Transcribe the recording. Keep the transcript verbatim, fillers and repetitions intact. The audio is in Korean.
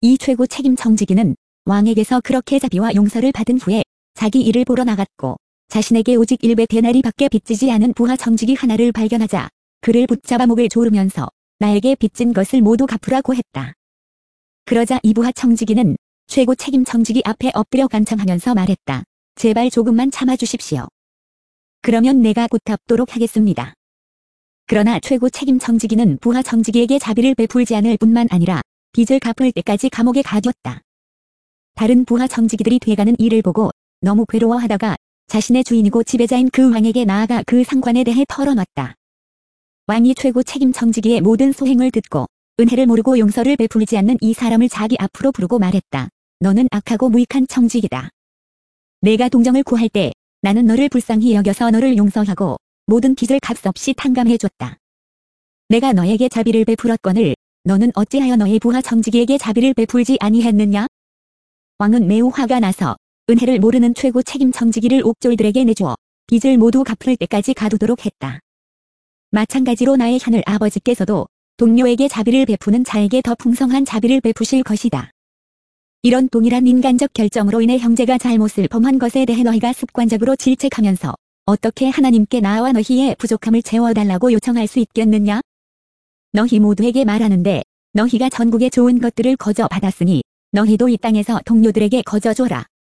이 최고 책임 청지기는 왕에게서 그렇게 자비와 용서를 받은 후에 자기 일을 보러 나갔고 자신에게 오직 일백 데나리밖에 빚지지 않은 부하 청지기 하나를 발견하자 그를 붙잡아 목을 조르면서 나에게 빚진 것을 모두 갚으라고 했다. 그러자 이 부하 청지기는 최고 책임 청지기 앞에 엎드려 간청하면서 말했다. 제발 조금만 참아주십시오. 그러면 내가 곧 갚도록 하겠습니다. 그러나 최고 책임 청지기는 부하 청지기에게 자비를 베풀지 않을 뿐만 아니라 빚을 갚을 때까지 감옥에 가두었다. 다른 부하 청지기들이 돼가는 일을 보고 너무 괴로워하다가 자신의 주인이고 지배자인 그 왕에게 나아가 그 상관에 대해 털어놨다. 왕이 최고 책임 청지기의 모든 소행을 듣고 은혜를 모르고 용서를 베풀지 않는 이 사람을 자기 앞으로 부르고 말했다. 너는 악하고 무익한 청지기다. 내가 동정을 구할 때 나는 너를 불쌍히 여겨서 너를 용서하고 모든 빚을 값없이 탕감해줬다. 내가 너에게 자비를 베풀었거늘 너는 어찌하여 너의 부하 청지기에게 자비를 베풀지 아니했느냐? 왕은 매우 화가 나서 은혜를 모르는 최고 책임 청지기를 옥졸들에게 내주어 빚을 모두 갚을 때까지 가두도록 했다. 마찬가지로 나의 하늘 아버지께서도 동료에게 자비를 베푸는 자에게 더 풍성한 자비를 베푸실 것이다. 이런 동일한 인간적 결정으로 인해 형제가 잘못을 범한 것에 대해 너희가 습관적으로 질책하면서 어떻게 하나님께 나와 너희의 부족함을 채워달라고 요청할 수 있겠느냐? 너희 모두에게 말하는데 너희가 전국의 좋은 것들을 거저 받았으니 너희도 이 땅에서 동료들에게 거저 줘라.